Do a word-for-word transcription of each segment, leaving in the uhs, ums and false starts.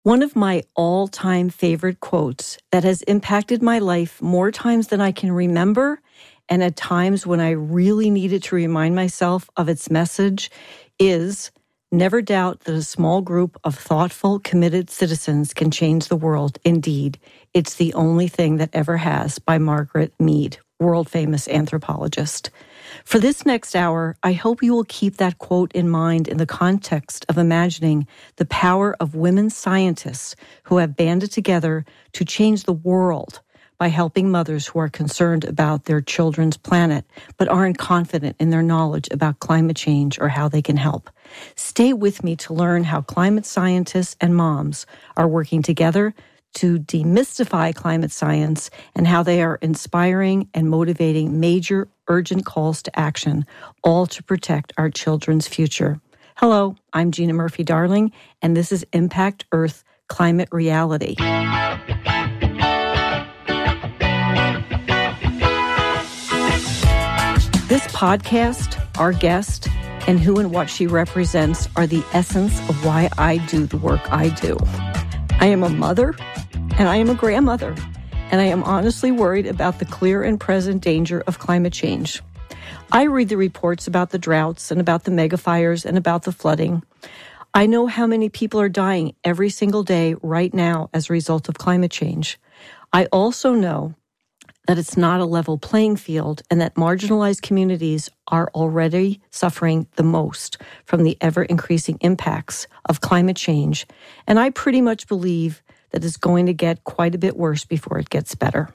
One of my all-time favorite quotes that has impacted my life more times than I can remember, and at times when I really needed to remind myself of its message, is, "Never doubt that a small group of thoughtful, committed citizens can change the world. Indeed, it's the only thing that ever has," by Margaret Mead, world-famous anthropologist. For this next hour, I hope you will keep that quote in mind in the context of imagining the power of women scientists who have banded together to change the world by helping mothers who are concerned about their children's planet but aren't confident in their knowledge about climate change or how they can help. Stay with me to learn how climate scientists and moms are working together to demystify climate science and how they are inspiring and motivating major urgent calls to action, all to protect our children's future. Hello, I'm Gina Murphy-Darling, and this is Impact Earth Climate Reality. This podcast, our guest, and who and what she represents are the essence of why I do the work I do. I am a mother, and I am a grandmother, and I am honestly worried about the clear and present danger of climate change. I read the reports about the droughts and about the megafires and about the flooding. I know how many people are dying every single day right now as a result of climate change. I also know that it's not a level playing field and that marginalized communities are already suffering the most from the ever-increasing impacts of climate change. And I pretty much believe that it's going to get quite a bit worse before it gets better.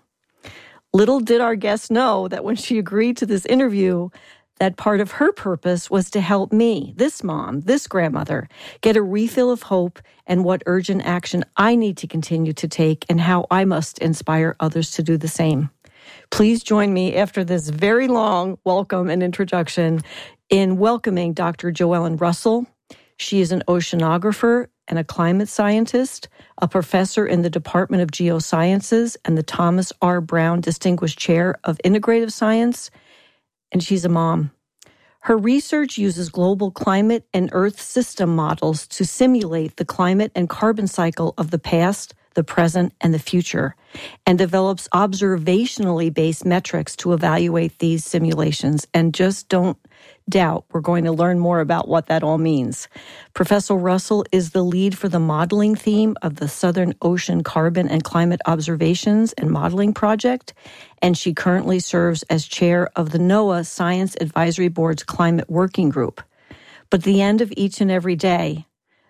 Little did our guest know that when she agreed to this interview, that part of her purpose was to help me, this mom, this grandmother, get a refill of hope and what urgent action I need to continue to take and how I must inspire others to do the same. Please join me after this very long welcome and introduction in welcoming Doctor JoEllen Russell. She is an oceanographer and a climate scientist, a professor in the Department of Geosciences and the Thomas R. Brown Distinguished Chair of Integrative Science, and she's a mom. Her research uses global climate and Earth system models to simulate the climate and carbon cycle of the past, the present, and the future, and develops observationally based metrics to evaluate these simulations. And just don't doubt we're going to learn more about what that all means. Professor Russell is the lead for the modeling theme of the Southern Ocean Carbon and Climate Observations and Modeling Project, and she currently serves as chair of the NOAA Science Advisory Board's Climate Working Group. But at the end of each and every day,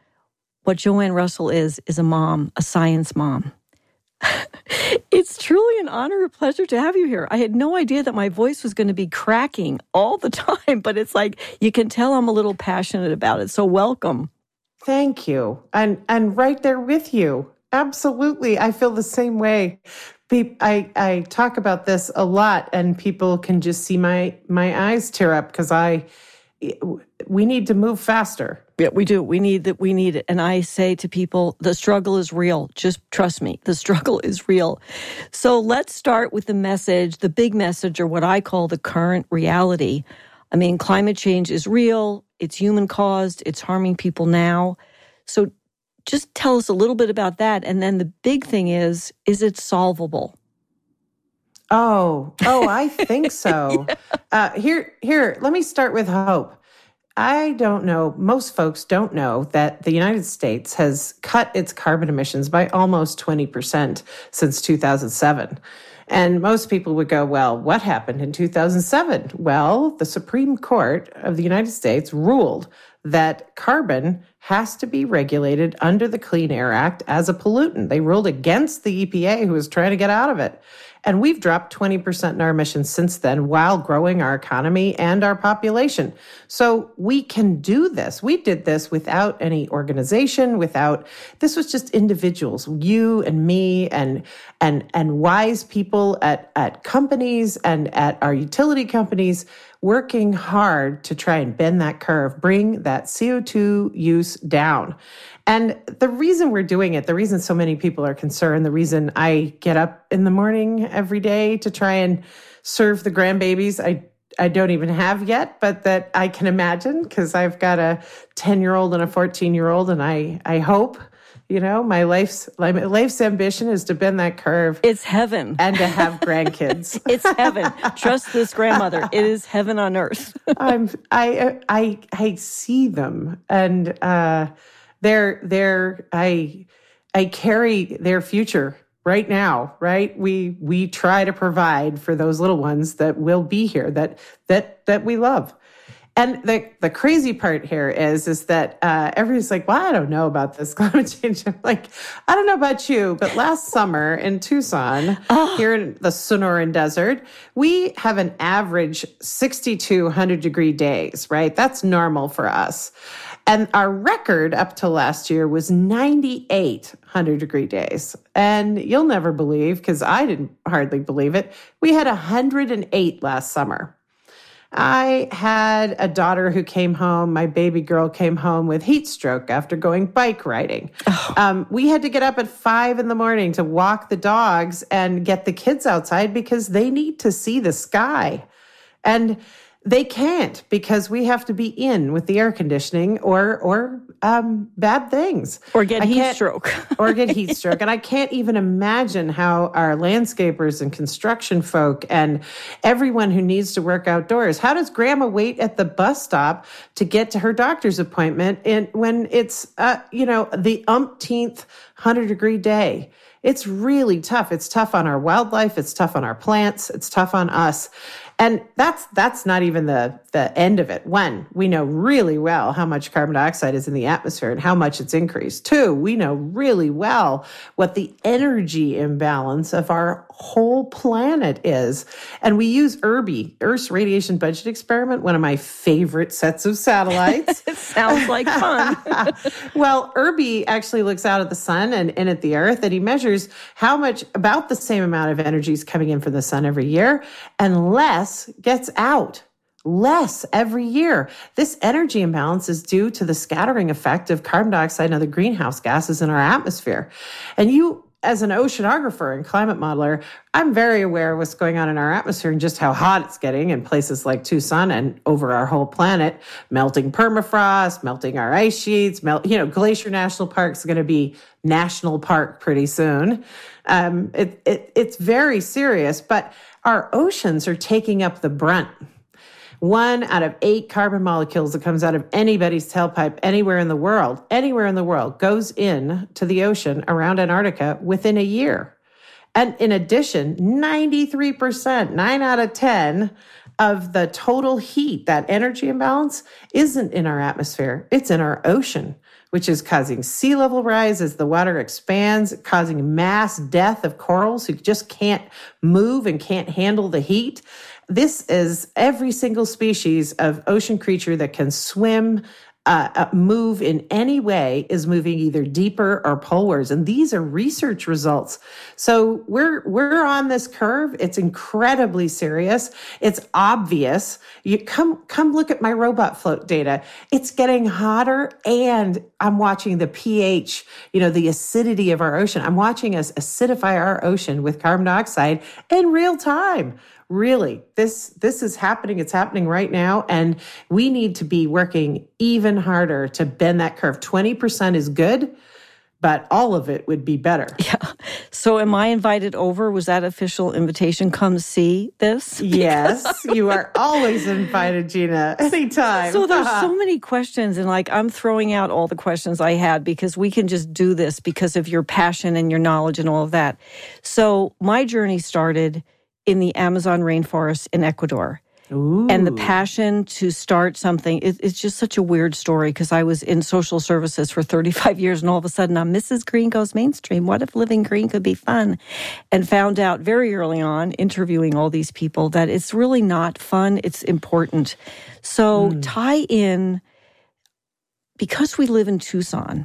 what JoEllen Russell is, is a mom, a science mom. It's truly an honor, a pleasure to have you here. I had no idea that my voice was going to be cracking all the time, but it's like you can tell I'm a little passionate about it. So welcome. Thank you. And and right there with you. Absolutely. I feel the same way. I, I talk about this a lot, and people can just see my, my eyes tear up because I we need to move faster. Yeah, we do. We need that. We need it. And I say to people, the struggle is real. Just trust me. The struggle is real. So let's start with the message, the big message, or what I call the current reality. I mean, climate change is real. It's human caused. It's harming people now. So just tell us a little bit about that. And then the big thing is, is it solvable? Oh, oh, I think so. yeah. uh, here, here, let me start with hope. I don't know, most folks don't know that the United States has cut its carbon emissions by almost twenty percent since two thousand seven. And most people would go, well, what happened in two thousand seven? Well, the Supreme Court of the United States ruled that carbon has to be regulated under the Clean Air Act as a pollutant. They ruled against the E P A, who was trying to get out of it. And we've dropped twenty percent in our emissions since then while growing our economy and our population. So we can do this. We did this without any organization, without, this was just individuals, you and me and and and wise people at, at companies and at our utility companies working hard to try and bend that curve, bring that C O two use down. And the reason we're doing it, the reason so many people are concerned, the reason I get up in the morning every day to try and serve the grandbabies I I don't even have yet, but that I can imagine because I've got a ten-year-old and a fourteen-year-old, and I I hope, You know, my life's my life's ambition is to bend that curve. It's heaven. And to have grandkids. It's heaven. Trust this grandmother. It is heaven on earth. I'm I I I see them, and uh, they're they're I I carry their future right now. Right, we we try to provide for those little ones that will be here, that that that we love. And the, the crazy part here is, is that uh, everybody's like, well, I don't know about this climate change. I'm like, I don't know about you, but last summer in Tucson, oh. here in the Sonoran Desert, we have an average sixty-two one hundred degree days, right? That's normal for us. And our record up to last year was ninety-eight one hundred degree days. And you'll never believe, because I didn't hardly believe it, we had one hundred eight last summer. I had a daughter who came home, my baby girl came home with heat stroke after going bike riding. Oh. Um, we had to get up at five in the morning to walk the dogs and get the kids outside because they need to see the sky. And they can't, because we have to be in with the air conditioning or or um, bad things. Or get heat stroke. or get heat stroke. And I can't even imagine how our landscapers and construction folk and everyone who needs to work outdoors, how does grandma wait at the bus stop to get to her doctor's appointment in, when it's, uh, you know, the umpteenth one hundred degree day? It's really tough. It's tough on our wildlife. It's tough on our plants. It's tough on us. And that's that's not even the, the end of it. One, we know really well how much carbon dioxide is in the atmosphere and how much it's increased. Two, we know really well what the energy imbalance of our whole planet is. And we use E R B I, Earth's Radiation Budget Experiment, one of my favorite sets of satellites. It sounds like fun. Well, E R B I actually looks out at the sun and, and at the Earth, and he measures how much, about the same amount of energy is coming in from the sun every year, and less gets out. Less every year. This energy imbalance is due to the scattering effect of carbon dioxide and other greenhouse gases in our atmosphere. And you, as an oceanographer and climate modeler, I'm very aware of what's going on in our atmosphere and just how hot it's getting in places like Tucson and over our whole planet. Melting permafrost, melting our ice sheets, melt, you know, Glacier National Park is going to be national park pretty soon. Um, it, it, it's very serious, but our oceans are taking up the brunt. One out of eight carbon molecules that comes out of anybody's tailpipe anywhere in the world, anywhere in the world, goes in to the ocean around Antarctica within a year. And in addition, ninety-three percent, nine out of ten of the total heat, that energy imbalance, isn't in our atmosphere. It's in our ocean, which is causing sea level rise as the water expands, causing mass death of corals who just can't move and can't handle the heat. This is every single species of ocean creature that can swim, uh, move in any way is moving either deeper or polewards. And these are research results. So we're, we're on this curve. It's incredibly serious. It's obvious. You come, come look at my robot float data. It's getting hotter, and I'm watching the pH, you know, the acidity of our ocean. I'm watching us acidify our ocean with carbon dioxide in real time. Really, this this is happening. It's happening right now. And we need to be working even harder to bend that curve. twenty percent is good, but all of it would be better. Yeah. So am I invited over? Was that official invitation? Come see this? Yes, you are always invited, Gina, anytime. So there's so many questions, and like I'm throwing out all the questions I had because we can just do this because of your passion and your knowledge and all of that. So my journey started in the Amazon rainforest in Ecuador. Ooh. And the passion to start something, it, it's just such a weird story because I was in social services for thirty-five years and all of a sudden I'm Missus Green Goes Mainstream. What if living green could be fun? And found out very early on, interviewing all these people, that it's really not fun, it's important. So mm. tie in, because we live in Tucson,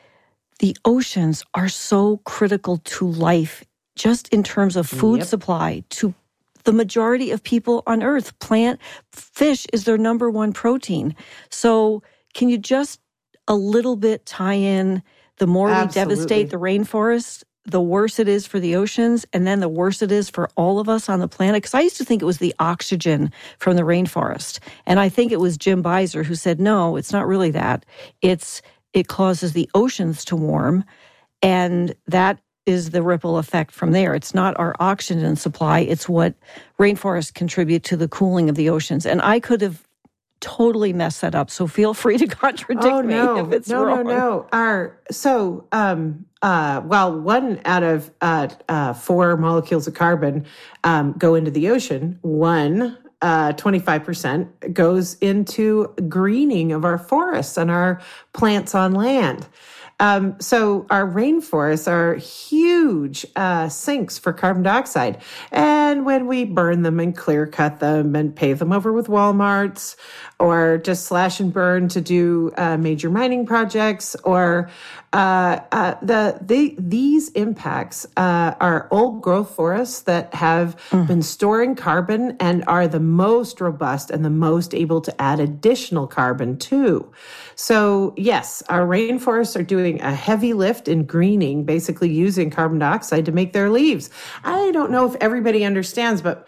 the oceans are so critical to life, just in terms of food yep. supply to the majority of people on Earth. Plant, fish is their number one protein. So can you just a little bit tie in the more Absolutely. we devastate the rainforest, the worse it is for the oceans, and then the worse it is for all of us on the planet? Because I used to think it was the oxygen from the rainforest. And I think it was Jim Beiser who said, no, it's not really that. It's it causes the oceans to warm. And that is the ripple effect from there. It's not our oxygen supply. It's what rainforests contribute to the cooling of the oceans. And I could have totally messed that up. So feel free to contradict oh, no. me if it's no, wrong. No, no, no. Our, so, um, uh, well, one out of uh, uh, four molecules of carbon um, go into the ocean. One, uh, twenty-five percent, goes into greening of our forests and our plants on land. Um, so our rainforests are huge uh, sinks for carbon dioxide. And when we burn them and clear cut them and pave them over with Walmarts, or just slash and burn to do uh, major mining projects, or uh, uh, the, the these impacts uh, are old growth forests that have mm. been storing carbon and are the most robust and the most able to add additional carbon too. So yes, our rainforests are doing a heavy lift in greening, basically using carbon dioxide to make their leaves. I don't know if everybody understands, but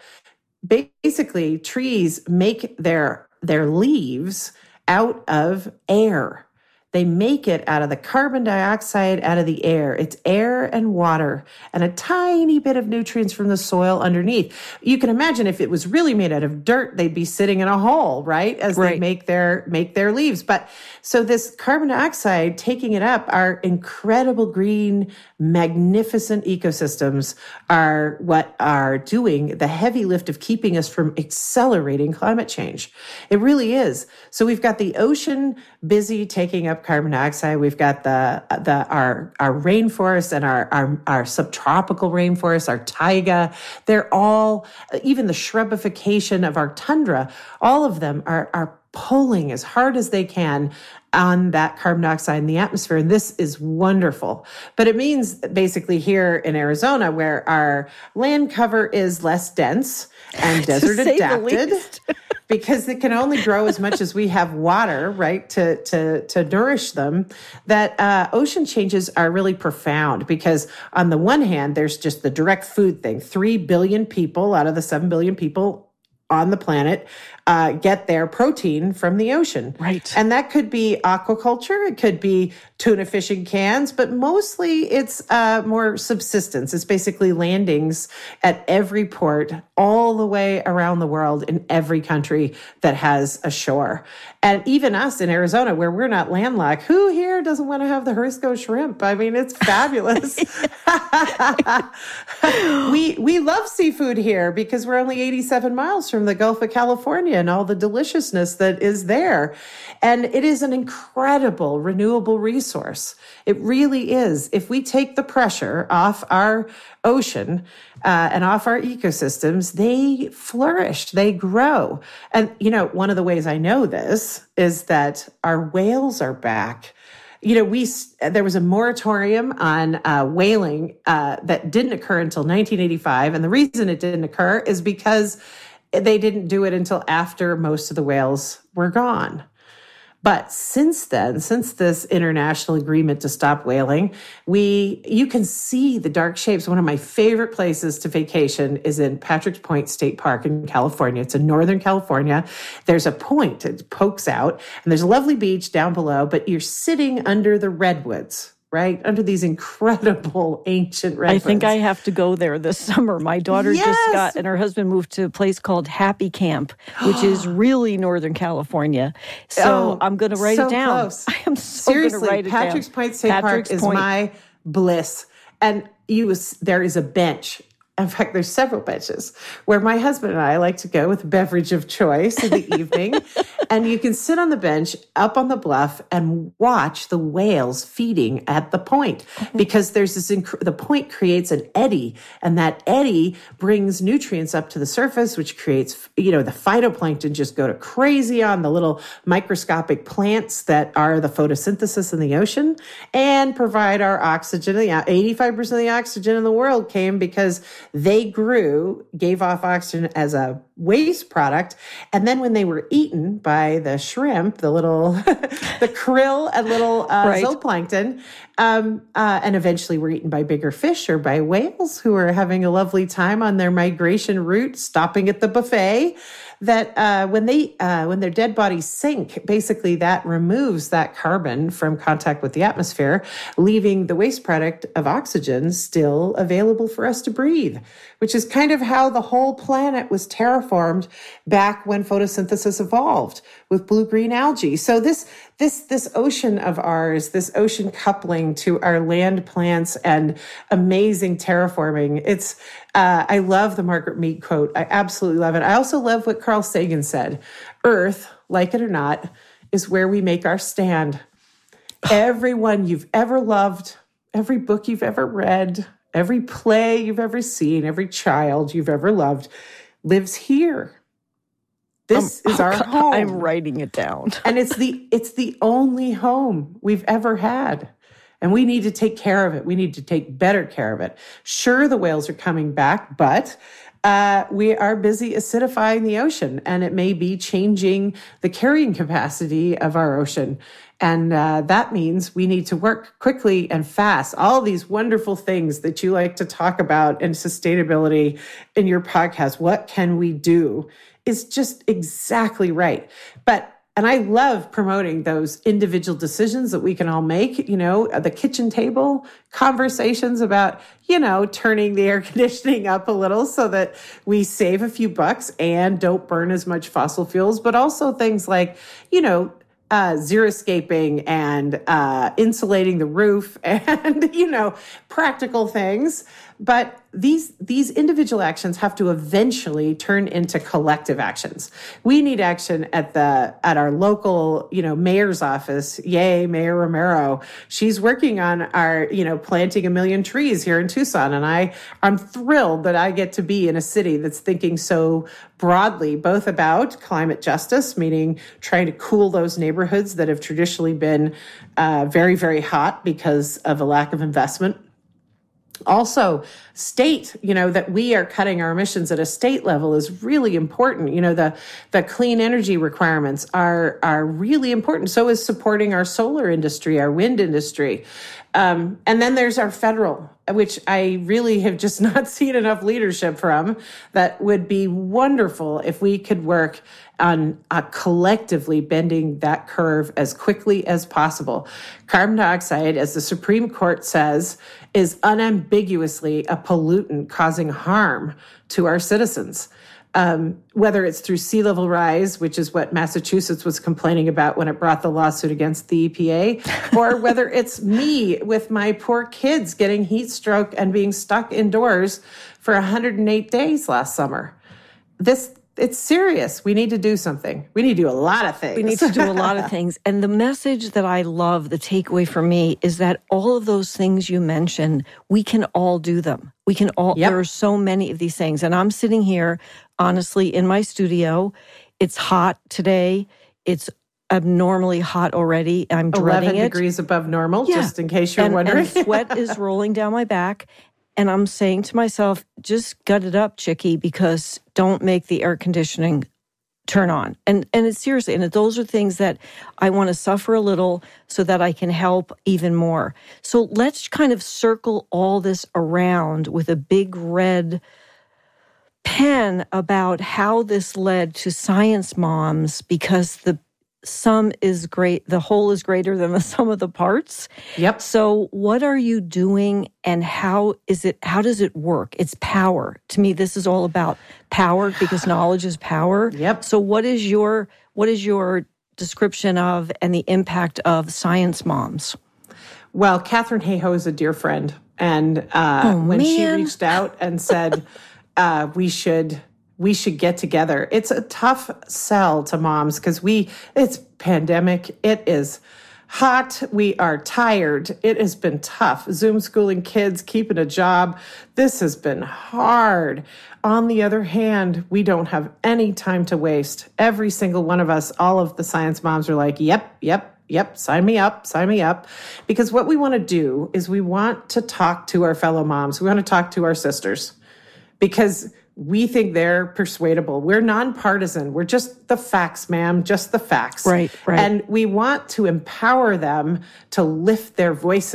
basically trees make their their leaves out of air. They make it out of the carbon dioxide out of the air. It's air and water and a tiny bit of nutrients from the soil underneath. You can imagine if it was really made out of dirt, they'd be sitting in a hole, right? As right. they make their, make their leaves. But so this carbon dioxide, taking it up, our incredible green, magnificent ecosystems are what are doing the heavy lift of keeping us from accelerating climate change. It really is. So we've got the ocean busy taking up carbon dioxide. We've got the the our our rainforests and our our, our subtropical rainforests, our taiga. They're all, even the shrubification of our tundra, all of them are are pulling as hard as they can on that carbon dioxide in the atmosphere. And this is wonderful. But it means basically here in Arizona, where our land cover is less dense and desert adapted, because it can only grow as much as we have water, right, to to to nourish them, that uh, ocean changes are really profound. Because on the one hand, there's just the direct food thing. Three billion people out of the seven billion people on the planet uh, get their protein from the ocean. Right. And that could be aquaculture. It could be tuna fishing cans, but mostly it's uh, more subsistence. It's basically landings at every port all the way around the world in every country that has a shore. And even us in Arizona, where we're not landlocked, who here doesn't want to have the Jalisco shrimp? I mean, it's fabulous. we we love seafood here because we're only eighty-seven miles from the Gulf of California and all the deliciousness that is there. And it is an incredible renewable resource. It really is. If we take the pressure off our ocean uh, and off our ecosystems, they flourish, they grow. And, you know, one of the ways I know this is that our whales are back. You know, we there was a moratorium on uh, whaling uh, that didn't occur until nineteen eighty-five. And the reason it didn't occur is because they didn't do it until after most of the whales were gone. But since then, since this international agreement to stop whaling, we you can see the dark shapes. One of my favorite places to vacation is in Patrick's Point State Park in California. It's in Northern California. There's a point, it pokes out, and there's a lovely beach down below, but you're sitting under the redwoods, right? Under these incredible ancient redwoods. I think I have to go there this summer. My daughter yes! just got, and her husband moved to a place called Happy Camp, which is really Northern California. So oh, I'm going to write so it down. Close. I am so going to write it down. Patrick's Point State Patrick's Park is Point. my bliss. And you was, there is a bench. In fact, there's several benches where my husband and I like to go with a beverage of choice in the evening. And you can sit on the bench up on the bluff and watch the whales feeding at the point, because there's this, inc- the point creates an eddy, and that eddy brings nutrients up to the surface, which creates, you know, the phytoplankton just go to crazy on the little microscopic plants that are the photosynthesis in the ocean and provide our oxygen. eighty-five percent of the oxygen in the world came because they grew, gave off oxygen as a waste product. And then when they were eaten by the shrimp, the little, the krill and little uh, right. zooplankton, um, uh, and eventually were eaten by bigger fish or by whales who are having a lovely time on their migration route, stopping at the buffet, that uh, when they uh, when their dead bodies sink, basically that removes that carbon from contact with the atmosphere, leaving the waste product of oxygen still available for us to breathe, which is kind of how the whole planet was terraformed back when photosynthesis evolved with blue-green algae. So this this this ocean of ours, this ocean coupling to our land plants and amazing terraforming, it's uh, I love the Margaret Mead quote. I absolutely love it. I also love what Carl Sagan said. Earth, like it or not, is where we make our stand. Everyone you've ever loved, every book you've ever read, every play you've ever seen, every child you've ever loved lives here. This um, is our oh, home. I'm writing it down. And it's the it's the only home we've ever had. And we need to take care of it. We need to take better care of it. Sure, the whales are coming back, but uh, we are busy acidifying the ocean, and it may be changing the carrying capacity of our ocean. And uh, that means we need to work quickly and fast. All these wonderful things that you like to talk about in sustainability in your podcast, what can we do, is just exactly right. But And I love promoting those individual decisions that we can all make, you know, at the kitchen table, conversations about, you know, turning the air conditioning up a little so that we save a few bucks and don't burn as much fossil fuels, but also things like, you know, uh, xeriscaping and uh, insulating the roof and, you know, practical things. But these these individual actions have to eventually turn into collective actions. We need action at the at our local, you know, mayor's office. Yay, Mayor Romero. She's working on our, you know, planting a million trees here in Tucson. And I, I'm thrilled that I get to be in a city that's thinking so broadly, both about climate justice, meaning trying to cool those neighborhoods that have traditionally been uh, very, very hot because of a lack of investment. Also, state, you know, that we are cutting our emissions at a state level is really important. You know, the the clean energy requirements are are really important. So is supporting our solar industry, our wind industry. Um, and then there's our federal, which I really have just not seen enough leadership from. That would be wonderful if we could work on uh, collectively bending that curve as quickly as possible. Carbon dioxide, as the Supreme Court says, is unambiguously a pollutant causing harm to our citizens. Um, whether it's through sea level rise, which is what Massachusetts was complaining about when it brought the lawsuit against the E P A, or whether it's me with my poor kids getting heat stroke and being stuck indoors for one hundred eight days last summer. This It's serious. We need to do something. We need to do a lot of things. We need to do a lot of things. And the message that I love, the takeaway for me, is that all of those things you mentioned, we can all do them. We can all, yep. There are so many of these things. And I'm sitting here, honestly, in my studio. It's hot today. It's abnormally hot already. I'm dreading it. eleven degrees above normal, yeah. Just in case you're and, wondering. And sweat is rolling down my back. And I'm saying to myself, just gut it up, chickie, because don't make the air conditioning turn on. And and it's seriously, and those are things that I want to suffer a little so that I can help even more. So let's kind of circle all this around with a big red pen about how this led to Science Moms, because the sum is great, the whole is greater than the sum of the parts. Yep. So what are you doing and how is it, how does it work? It's power. To me, this is all about power because knowledge is power. Yep. So what is your, what is your description of and the impact of Science Moms? Well, Katharine Hayhoe is a dear friend. And uh, oh, when man. she reached out and said, uh, we should... we should get together. It's a tough sell to moms because we, it's pandemic. It is hot. We are tired. It has been tough. Zoom schooling kids, keeping a job. This has been hard. On the other hand, we don't have any time to waste. Every single one of us, all of the Science Moms are like, yep, yep, yep, sign me up, sign me up. Because what we want to do is we want to talk to our fellow moms. We want to talk to our sisters because we think they're persuadable. We're nonpartisan. We're just the facts, ma'am, just the facts. Right, right. And we want to empower them to lift their voices,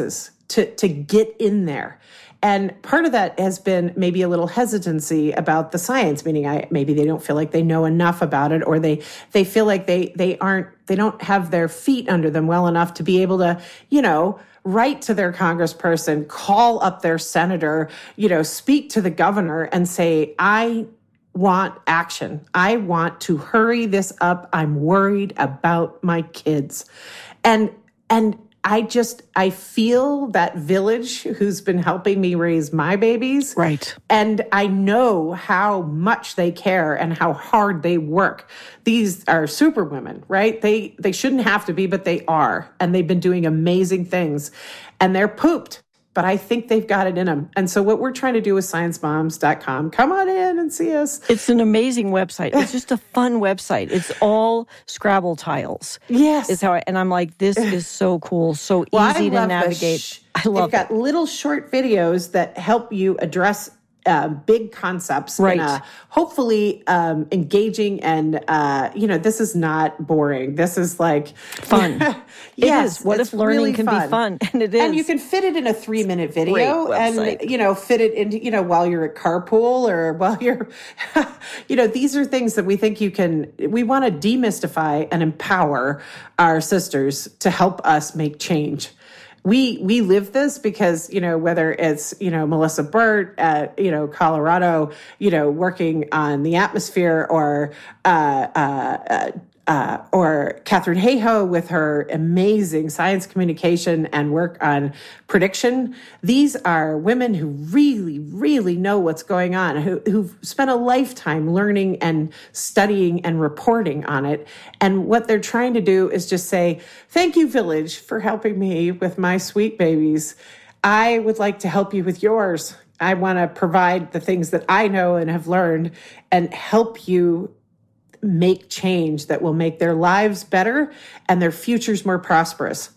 to, to get in there. And part of that has been maybe a little hesitancy about the science, meaning I, maybe they don't feel like they know enough about it, or they, they feel like they, they aren't, they don't have their feet under them well enough to be able to, you know, write to their congressperson, call up their senator, you know, speak to the governor and say, I want action. I want to hurry this up. I'm worried about my kids. And, and, I just, I feel that village who's been helping me raise my babies. Right. And I know how much they care and how hard they work. These are super women, right? They, they shouldn't have to be, but they are. And they've been doing amazing things. And they're pooped, but I think they've got it in them. And so what we're trying to do with science moms dot com, come on in and see us. It's an amazing website. It's just a fun website. It's all Scrabble tiles. Yes. Is how I, and I'm like, this is so cool, so well, easy I to navigate. Sh- I love They've got it. little short videos that help you address Uh, big concepts right. in a hopefully um, engaging and, uh, you know, this is not boring. This is like fun. Yes, it is. What if learning really can fun. be fun? And it is. And you can fit it in a three minute video and, you know, fit it into, you know, while you're at carpool or while you're, you know, these are things that we think you can, we want to demystify and empower our sisters to help us make change. We we live this because, you know, whether it's, you know, Melissa Burt at, you know, Colorado, you know, working on the atmosphere, or uh, uh, uh, or Catherine Hayhoe with her amazing science communication and work on prediction. These are women who really, really know what's going on, who, who've spent a lifetime learning and studying and reporting on it. And what they're trying to do is just say, thank you, Village, for helping me with my sweet babies. I would like to help you with yours. I want to provide the things that I know and have learned and help you make change that will make their lives better and their futures more prosperous.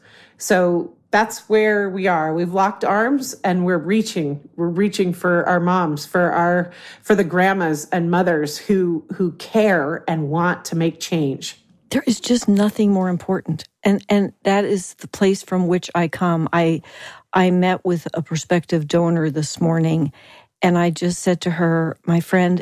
So that's where we are. We've locked arms and we're reaching. We're reaching for our moms, for our, for the grandmas and mothers who, who care and want to make change. There is just nothing more important. And and that is the place from which I come. I I met with a prospective donor this morning, and I just said to her, my friend,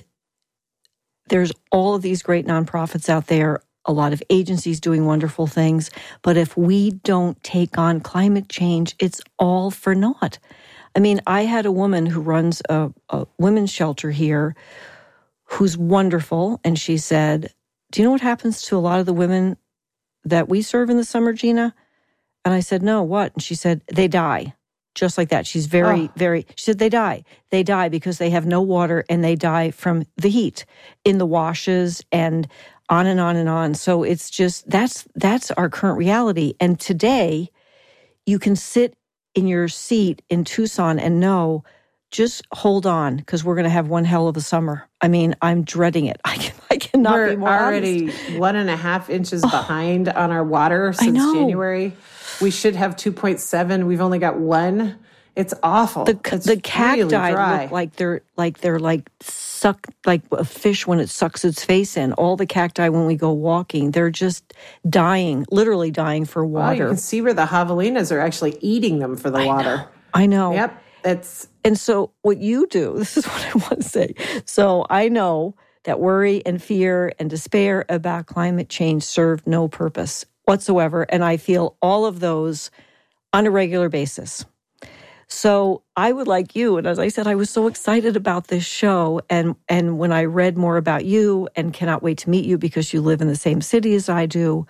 there's all of these great nonprofits out there, a lot of agencies doing wonderful things, but if we don't take on climate change, it's all for naught. I mean, I had a woman who runs a, a women's shelter here who's wonderful, and she said, do you know what happens to a lot of the women that we serve in the summer, Gina? And I said, no, what? And she said, they die. Just like that. She's very, oh. very, she said, they die. They die because they have no water and they die from the heat in the washes and on and on and on. So it's just, that's, that's our current reality. And today you can sit in your seat in Tucson and know, just hold on, because we're going to have one hell of a summer. I mean, I'm dreading it. I, can, I cannot we're be more already honest. one and a half inches behind oh, on our water since January. We should have two point seven. We've only got one. It's awful. The, it's the cacti really dry. look like they're like they're like suck like a fish when it sucks its face in. All the cacti when we go walking, they're just dying, literally dying for water. Oh, you can see where the javelinas are actually eating them for the I water. Know. I know. Yep. It's and so what you do, this is what I want to say. So I know that worry and fear and despair about climate change serve no purpose whatsoever. And I feel all of those on a regular basis. So I would like you, and as I said, I was so excited about this show. And, and when I read more about you and cannot wait to meet you because you live in the same city as I do,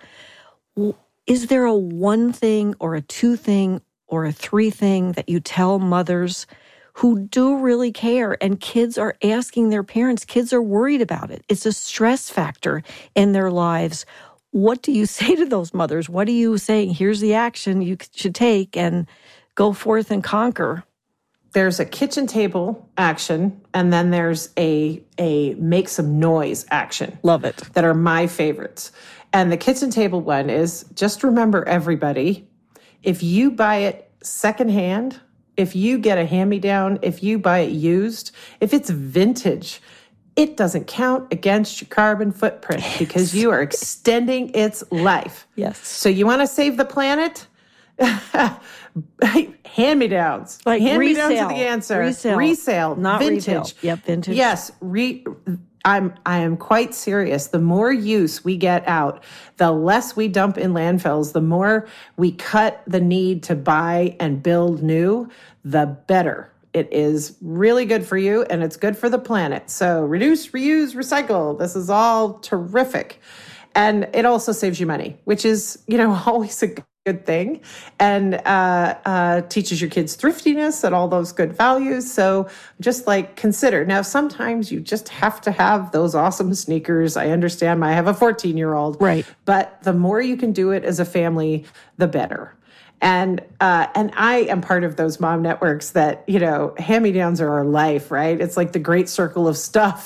is there a one thing or a two thing or a three thing that you tell mothers who do really care and kids are asking their parents, kids are worried about it. It's a stress factor in their lives. What do you say to those mothers? What are you saying? Here's the action you should take and go forth and conquer. There's a kitchen table action, and then there's a a make some noise action. Love it. That are my favorites. And the kitchen table one is just remember, everybody, if you buy it secondhand, if you get a hand-me-down, if you buy it used, if it's vintage, it doesn't count against your carbon footprint because you are extending its life. Yes. So you want to save the planet? Hand-me-downs. Like Hand-me-downs resale. are the answer. Resale. Resale. Not vintage. retail. Yep, vintage. Yes. Re- I'm, I am quite serious. The more use we get out, the less we dump in landfills, the more we cut the need to buy and build new, the better. It is really good for you and it's good for the planet. So reduce, reuse, recycle. This is all terrific. And it also saves you money, which is, you know, always a good thing, and uh, uh, teaches your kids thriftiness and all those good values. So just like consider. Now, sometimes you just have to have those awesome sneakers. I understand. I have a fourteen-year-old. Right. But the more you can do it as a family, the better. And uh, and I am part of those mom networks that, you know, hand-me-downs are our life, right? It's like the great circle of stuff.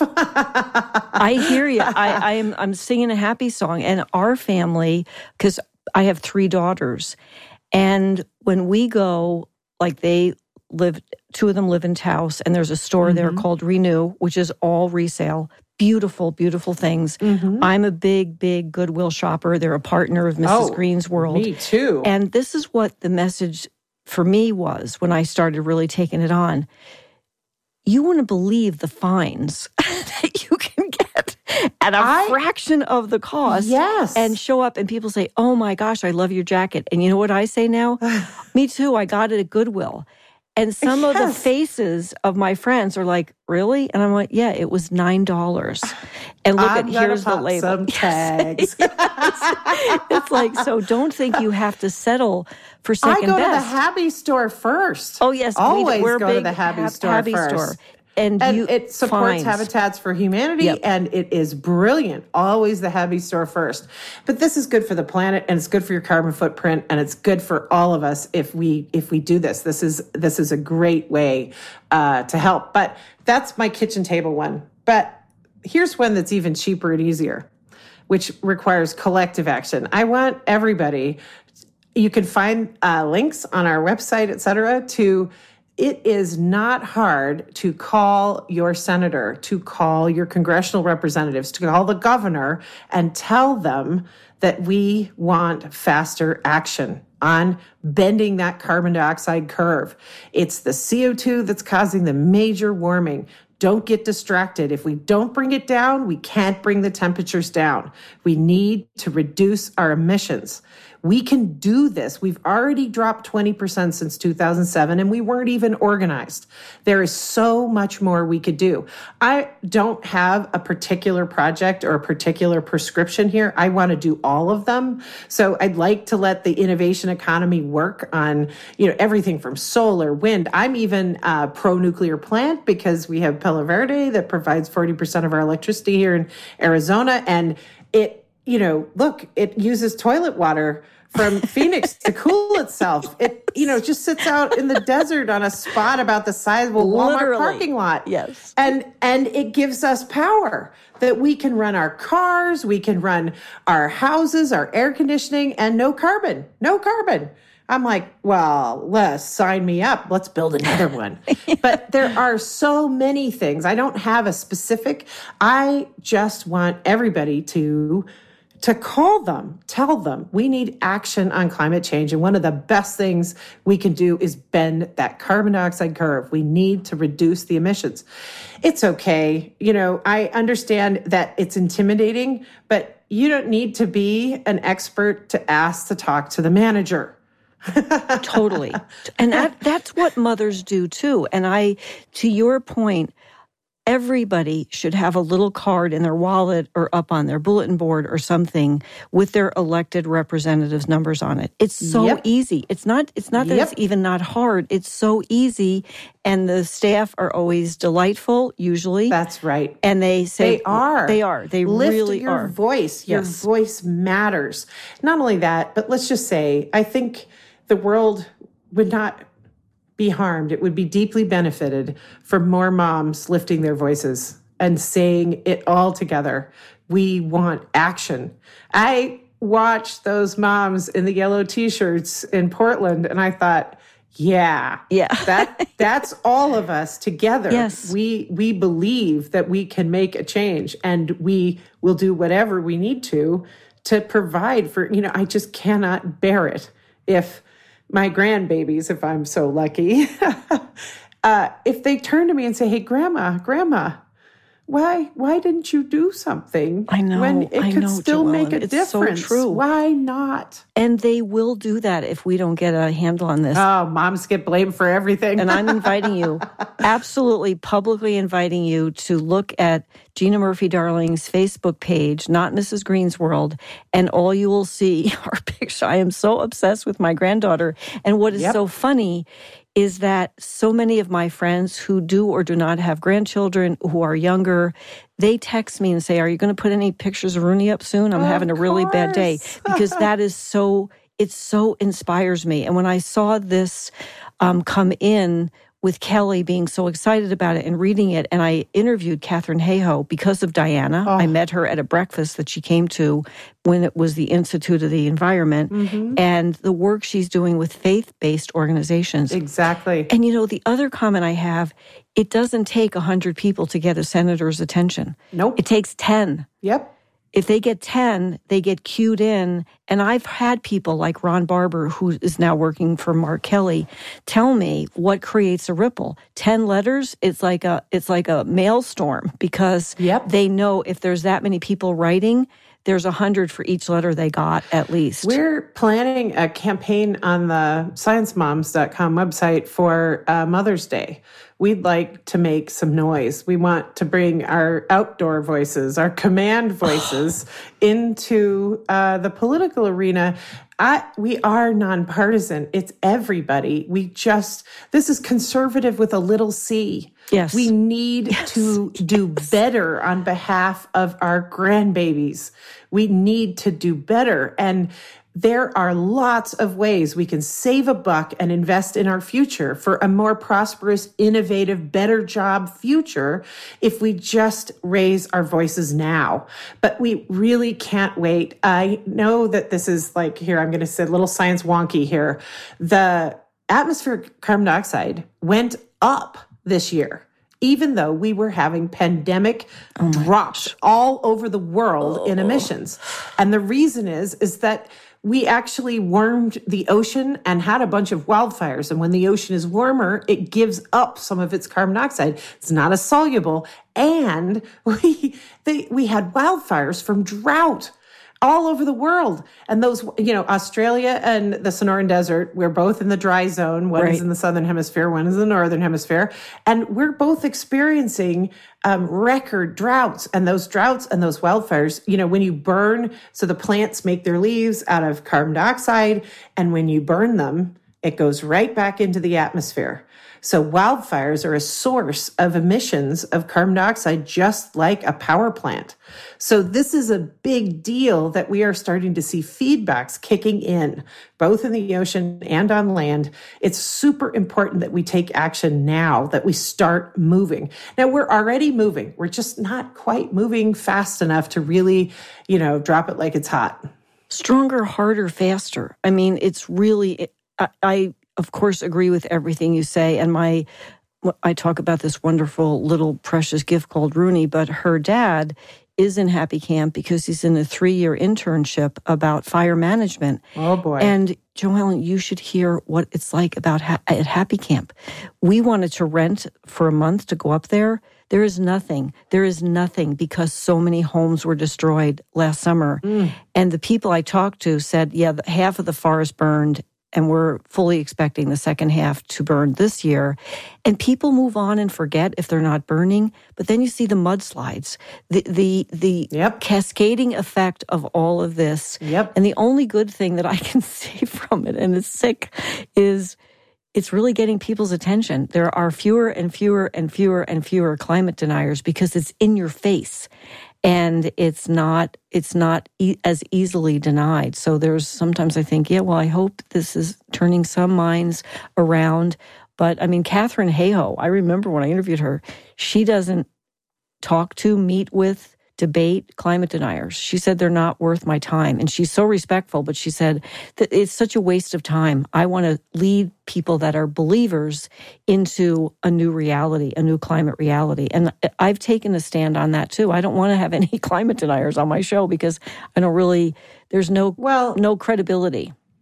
I hear you. I, I am I'm singing a happy song. And our family, because I have three daughters, and when we go, like they live, two of them live in Taos, and there's a store mm-hmm. there called Renew, which is all resale. Beautiful, beautiful things. Mm-hmm. I'm a big, big Goodwill shopper. They're a partner of Missus Oh, Green's World. Me too. And this is what the message for me was when I started really taking it on. You wouldn't believe the finds that you can get at a I, fraction of the cost. Yes. And show up and people say, oh my gosh, I love your jacket. And you know what I say now? Me too, I got it at Goodwill. And some yes. of the faces of my friends are like, really? And I'm like, yeah, it was nine dollars. And look I'm at, here's pop the label. Some tags. Yes. It's like, so don't think you have to settle for second best. I go best. to the Happy Store first. Oh, yes. Always we, go to the Happy ha- Store Happy first. Store. And, and you it supports finds. Habitats for Humanity, yep. and it is brilliant. Always the Happy Store first. But this is good for the planet, and it's good for your carbon footprint, and it's good for all of us if we if we do this. This is this is a great way uh, to help. But that's my kitchen table one. But here's one that's even cheaper and easier, which requires collective action. I want everybody. You can find uh, links on our website, et cetera, to. It is not hard to call your senator, to call your congressional representatives, to call the governor and tell them that we want faster action on bending that carbon dioxide curve. It's the C O two that's causing the major warming. Don't get distracted. If we don't bring it down, we can't bring the temperatures down. We need to reduce our emissions. We can do this. We've already dropped twenty percent since two thousand seven, and we weren't even organized. There is so much more we could do. I don't have a particular project or a particular prescription here. I want to do all of them. So I'd like to let the innovation economy work on, you know, everything from solar, wind. I'm even uh, pro-nuclear plant because we have Palo Verde that provides forty percent of our electricity here in Arizona. And it, you know, look, it uses toilet water from Phoenix to cool itself. It, you know, just sits out in the desert on a spot about the size of a Walmart Literally. parking lot. Yes. And, and it gives us power that we can run our cars, we can run our houses, our air conditioning, and no carbon, no carbon. I'm like, well, Les, sign me up. Let's build another one. Yes. But there are so many things. I don't have a specific. I just want everybody to to call them, tell them we need action on climate change. And one of the best things we can do is bend that carbon dioxide curve. We need to reduce the emissions. It's okay. You know, I understand that it's intimidating, but you don't need to be an expert to ask to talk to the manager. Totally. And that, that's what mothers do too. And I, to your point, everybody should have a little card in their wallet or up on their bulletin board or something with their elected representatives' numbers on it. It's so yep. easy. It's not, it's not that yep. it's even not hard. It's so easy. And the staff are always delightful, usually. That's right. And they say... They are. They are. They Lift really your are. voice. Your yes. voice matters. Not only that, but let's just say, I think the world would not be harmed. It would be deeply benefited from more moms lifting their voices and saying it all together. We want action. I watched those moms in the yellow t-shirts in Portland and I thought, yeah, yeah, that that's all of us together. Yes. We we believe that we can make a change and we will do whatever we need to to provide for, you know, I just cannot bear it if my grandbabies, if I'm so lucky, uh, if they turn to me and say, hey, grandma, grandma, why why didn't you do something? I know. When it I could know, still Joellen. make a It's difference. so true. Why not? And they will do that if we don't get a handle on this. Oh, moms get blamed for everything. And I'm inviting you, absolutely publicly inviting you to look at Gina Murphy Darling's Facebook page, Not Missus Green's World, and all you will see are pictures. I am so obsessed with my granddaughter. And what is Yep. so funny is that so many of my friends who do or do not have grandchildren, who are younger, they text me and say, are you going to put any pictures of Rooney up soon? I'm Of having a really bad day. course. Because that is so, it so inspires me. And when I saw this um, come in with Kelly being so excited about it and reading it, and I interviewed Katharine Hayhoe because of Diana. Oh. I met her at a breakfast that she came to when it was the Institute of the Environment, Mm-hmm. and the work she's doing with faith-based organizations. Exactly. And you know, the other comment I have, it doesn't take one hundred people to get a senator's attention. Nope. It takes ten. Yep. If they get ten, they get cued in. And I've had people like Ron Barber, who is now working for Mark Kelly, tell me what creates a ripple. ten letters, it's like a it's like a maelstrom, because Yep. they know if there's that many people writing, there's a hundred for each letter they got at least. We're planning a campaign on the science moms dot com website for uh, Mother's Day. We'd like to make some noise. We want to bring our outdoor voices, our command voices into uh, the political arena. I, we are nonpartisan. It's everybody. We just, this is conservative with a little c. Yes. We need Yes. to do better on behalf of our grandbabies. We need to do better. And there are lots of ways we can save a buck and invest in our future for a more prosperous, innovative, better job future if we just raise our voices now. But we really can't wait. I know that this is like, here, I'm going to say a little science wonky here. The atmospheric carbon dioxide went up this year, even though we were having pandemic Oh drops all over the world oh. in emissions. And the reason is, is that we actually warmed the ocean and had a bunch of wildfires. And when the ocean is warmer, it gives up some of its carbon dioxide. It's not as soluble. And we, they, we had wildfires from drought all over the world. And those, you know, Australia and the Sonoran Desert, we're both in the dry zone. One right. is in the southern hemisphere, one is in the northern hemisphere. And we're both experiencing um, record droughts. And those droughts and those wildfires, you know, when you burn, so the plants make their leaves out of carbon dioxide. And when you burn them, it goes right back into the atmosphere. So wildfires are a source of emissions of carbon dioxide, just like a power plant. So this is a big deal that we are starting to see feedbacks kicking in, both in the ocean and on land. It's super important that we take action now, that we start moving. Now, we're already moving. We're just not quite moving fast enough to really, you know, drop it like it's hot. Stronger, harder, faster. I mean, it's really, I, I of course, agree with everything you say. And my, I talk about this wonderful little precious gift called Rooney, but her dad is in Happy Camp because he's in a three-year internship about fire management. Oh, boy. And Joellen, you should hear what it's like about ha- at Happy Camp. We wanted to rent for a month to go up there. There is nothing. There is nothing because so many homes were destroyed last summer. Mm. And the people I talked to said, yeah, half of the forest burned, and we're fully expecting the second half to burn this year. And people move on and forget if they're not burning. But then you see the mudslides, the the the yep. cascading effect of all of this. Yep. And the only good thing that I can see from it, and it's sick, is it's really getting people's attention. There are fewer and fewer and fewer and fewer climate deniers because it's in your face. And it's not it's not e- as easily denied. So there's sometimes I think, yeah, well, I hope this is turning some minds around. But I mean, Katharine Hayhoe, I remember when I interviewed her, she doesn't talk to, meet with, debate climate deniers. She said they're not worth my time. And she's so respectful, but she said that it's such a waste of time. I want to lead people that are believers into a new reality, a new climate reality. And I've taken a stand on that too. I don't want to have any climate deniers on my show because I don't really, there's no, well, no credibility.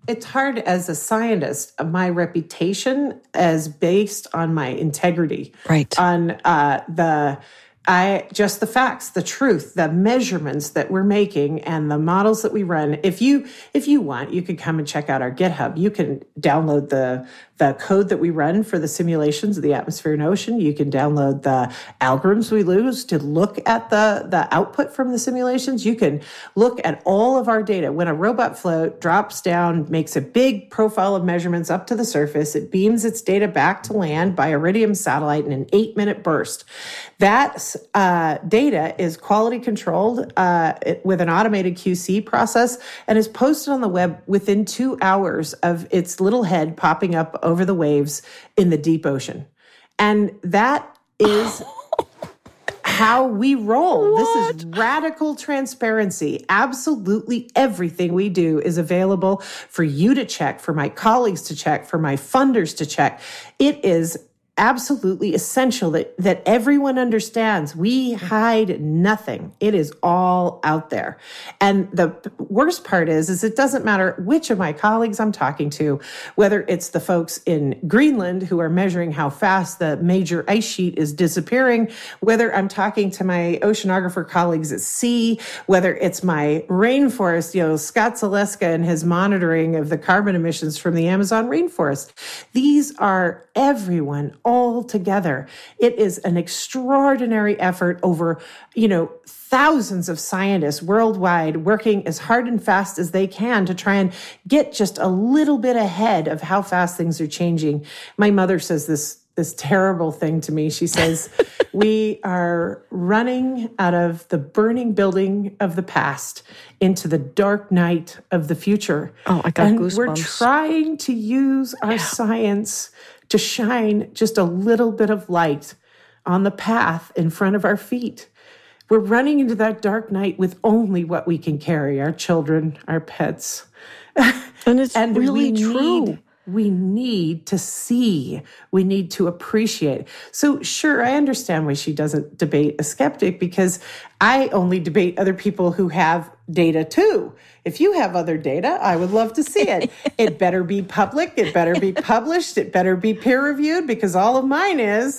it's hard as a scientist. My reputation is based on my integrity, right? On uh, the I just the facts, the truth, the measurements that we're making, and the models that we run. If you if you want, you can come and check out our GitHub. You can download the the code that we run for the simulations of the atmosphere and ocean. You can download the algorithms we use to look at the, the output from the simulations. You can look at all of our data. When a robot float drops down, makes a big profile of measurements up to the surface, it beams its data back to land by Iridium satellite in an eight-minute burst. That uh, data is quality controlled uh, with an automated Q C process and is posted on the web within two hours of its little head popping up over the waves in the deep ocean. And that is how we roll. What? This is radical transparency. Absolutely everything we do is available for you to check, for my colleagues to check, for my funders to check. It is absolutely essential that, that everyone understands we hide nothing. It is all out there. And the worst part is, is it doesn't matter which of my colleagues I'm talking to, whether it's the folks in Greenland who are measuring how fast the major ice sheet is disappearing, whether I'm talking to my oceanographer colleagues at sea, whether it's my rainforest, you know, Scott Zaleska and his monitoring of the carbon emissions from the Amazon rainforest. These are everyone all together. It is an extraordinary effort over, you know, thousands of scientists worldwide working as hard and fast as they can to try and get just a little bit ahead of how fast things are changing. My mother says this this terrible thing to me. She says, we are running out of the burning building of the past into the dark night of the future. Oh, I got and goosebumps. We're trying to use our yeah. science to shine just a little bit of light on the path in front of our feet. We're running into that dark night with only what we can carry, our children, our pets. And it's and really we true. Need, we need to see. We need to appreciate. So sure, I understand why she doesn't debate a skeptic, because I only debate other people who have data too. If you have other data, I would love to see it. It better be public. It better be published. It better be peer-reviewed, because all of mine is.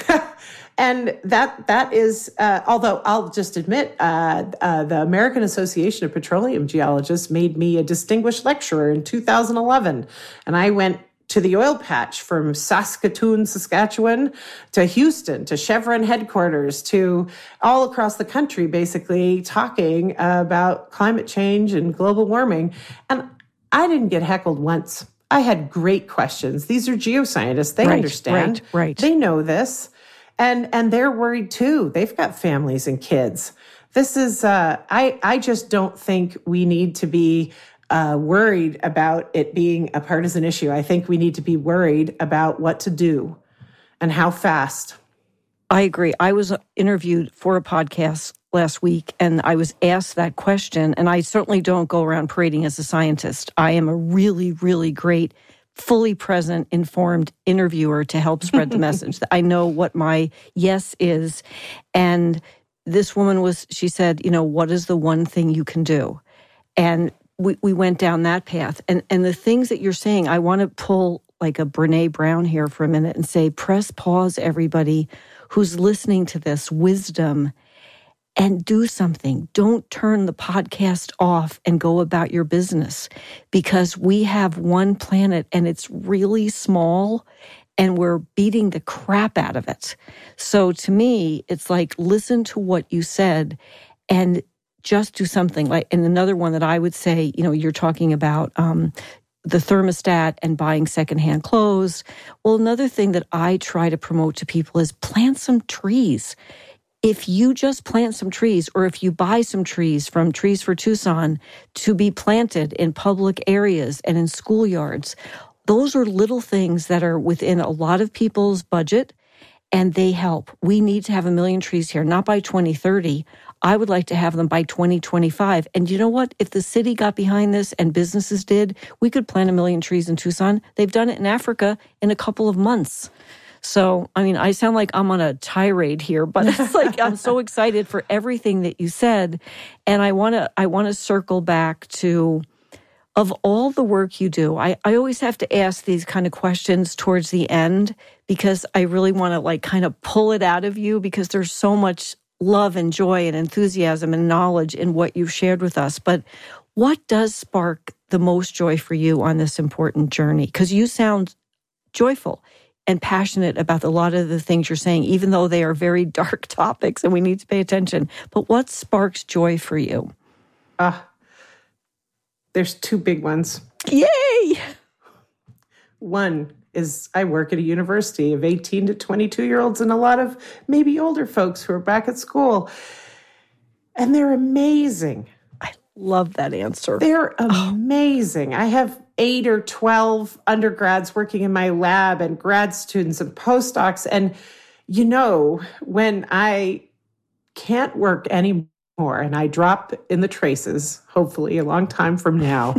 And that that is, uh, although I'll just admit, uh, uh, the American Association of Petroleum Geologists made me a distinguished lecturer in two thousand eleven. And I went to the oil patch from Saskatoon, Saskatchewan, to Houston, to Chevron headquarters, to all across the country, basically talking about climate change and global warming. And I didn't get heckled once. I had great questions. These are geoscientists. They right, understand. Right, right. They know this. And and they're worried too. They've got families and kids. This is, uh, I, I just don't think we need to be uh, worried about it being a partisan issue. I think we need to be worried about what to do and how fast. I agree. I was interviewed for a podcast last week, and I was asked that question, and I certainly don't go around parading as a scientist. I am a really, really great fully present, informed interviewer to help spread the message. I know what my yes is. And this woman was, she said, you know, what is the one thing you can do? And we, we went down that path. And, and the things that you're saying, I want to pull like a Brene Brown here for a minute and say, press pause, everybody who's listening to this wisdom, and do something. Don't turn the podcast off and go about your business, because we have one planet and it's really small and we're beating the crap out of it. So to me, it's like, listen to what you said and just do something. Like, and another one that I would say, you know, you're talking about um, the thermostat and buying secondhand clothes. Well, another thing that I try to promote to people is plant some trees. If you just plant some trees, or if you buy some trees from Trees for Tucson to be planted in public areas and in schoolyards, those are little things that are within a lot of people's budget, and they help. We need to have a million trees here, not by twenty thirty. I would like to have them by twenty twenty-five. And you know what? If the city got behind this and businesses did, we could plant a million trees in Tucson. They've done it in Africa in a couple of months. So, I mean, I sound like I'm on a tirade here, but it's like I'm so excited for everything that you said. And I want to I want to circle back to Of all the work you do, I, I always have to ask these kind of questions towards the end because I really want to like kind of pull it out of you because there's so much love and joy and enthusiasm and knowledge in what you've shared with us. But what does spark the most joy for you on this important journey? Because you sound joyful and passionate about a lot of the things you're saying, even though they are very dark topics and we need to pay attention. But what sparks joy for you? Ah. Uh. There's two big ones. Yay! One is I work at a university of eighteen to twenty-two-year-olds and a lot of maybe older folks who are back at school. And they're amazing. I love that answer. They're amazing. Oh. I have eight or twelve undergrads working in my lab and grad students and postdocs. And, you know, when I can't work anymore, and I drop in the traces, hopefully a long time from now,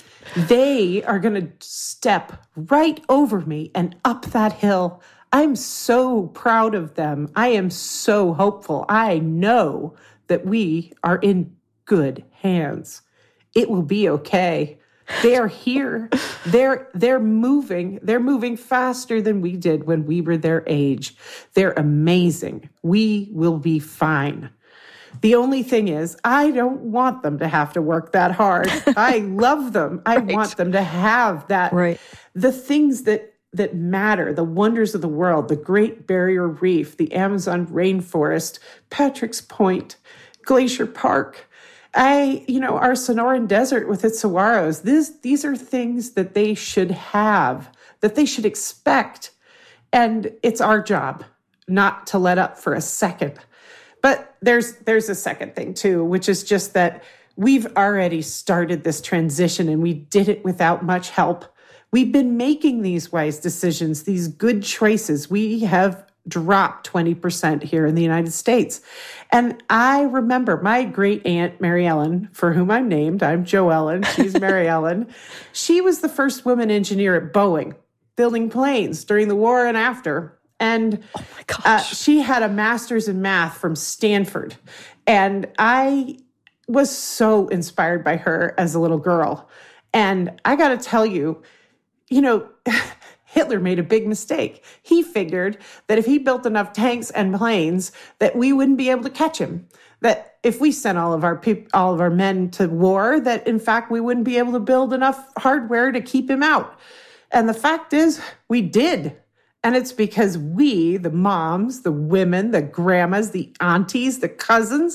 they are going to step right over me and up that hill. I'm so proud of them. I am so hopeful. I know that we are in good hands. It will be okay. They're here. They're they're moving. They're moving faster than we did when we were their age. They're amazing. We will be fine. The only thing is, I don't want them to have to work that hard. I love them. I right. want them to have that. Right. The things that, that matter, the wonders of the world, the Great Barrier Reef, the Amazon rainforest, Patrick's Point, Glacier Park, I, you know, our Sonoran Desert with its saguaros. This, these are things that they should have, that they should expect. And it's our job not to let up for a second. But there's there's a second thing, too, which is just that we've already started this transition and we did it without much help. We've been making these wise decisions, these good choices. We have dropped twenty percent here in the United States. And I remember my great aunt, Mary Ellen, for whom I'm named. I'm Jo Ellen. She's Mary Ellen. She was the first woman engineer at Boeing, building planes during the war and after. And oh my gosh. Uh, she had a master's in math from Stanford. And I was so inspired by her as a little girl. And I got to tell you, you know, Hitler made a big mistake. He figured that if he built enough tanks and planes, that we wouldn't be able to catch him. That if we sent all of our peop- all of our men to war, that in fact we wouldn't be able to build enough hardware to keep him out. And the fact is, we did. And it's because we, the moms, the women, the grandmas, the aunties, the cousins,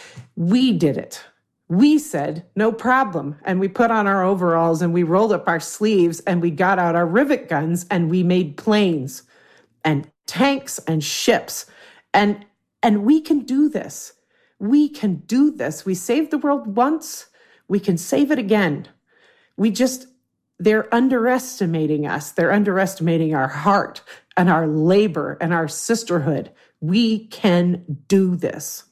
we did it. We said, no problem. And we put on our overalls and we rolled up our sleeves and we got out our rivet guns and we made planes and tanks and ships. And, and we can do this. We can do this. We saved the world once. We can save it again. We just... They're underestimating us. They're underestimating our heart and our labor and our sisterhood. We can do this.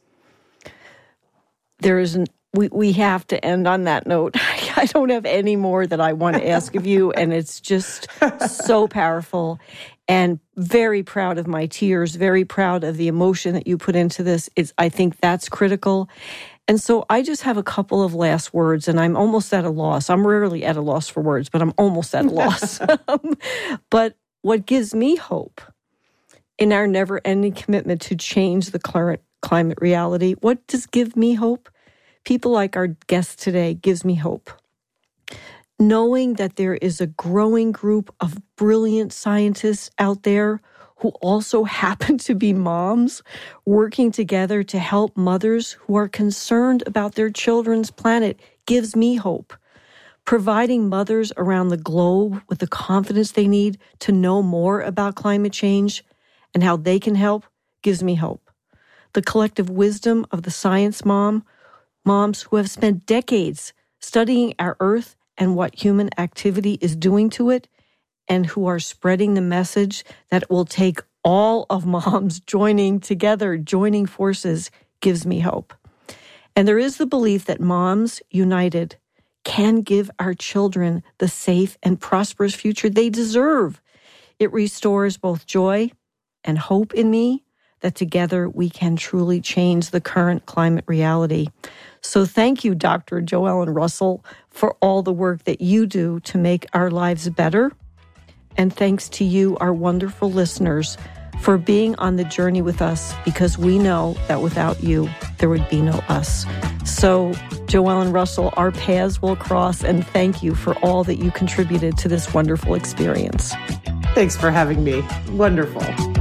There isn't, we, we have to end on that note. I don't have any more that I want to ask of you, and it's just so powerful. And very proud of my tears, very proud of the emotion that you put into this. It's, I think that's critical. And so I just have a couple of last words, and I'm almost at a loss. I'm rarely at a loss for words, but I'm almost at a loss. But what gives me hope in our never-ending commitment to change the current climate reality, what does give me hope? People like our guest today gives me hope. Knowing that there is a growing group of brilliant scientists out there who also happen to be moms, working together to help mothers who are concerned about their children's planet gives me hope. Providing mothers around the globe with the confidence they need to know more about climate change and how they can help gives me hope. The collective wisdom of the science mom, moms who have spent decades studying our Earth and what human activity is doing to it, and who are spreading the message that it will take all of moms joining together, joining forces, gives me hope. And there is the belief that moms united can give our children the safe and prosperous future they deserve. It restores both joy and hope in me that together we can truly change the current climate reality. So thank you, Doctor JoEllen Russell, for all the work that you do to make our lives better. And thanks to you, our wonderful listeners, for being on the journey with us, because we know that without you, there would be no us. So, JoEllen Russell, our paths will cross, and thank you for all that you contributed to this wonderful experience. Thanks for having me. Wonderful.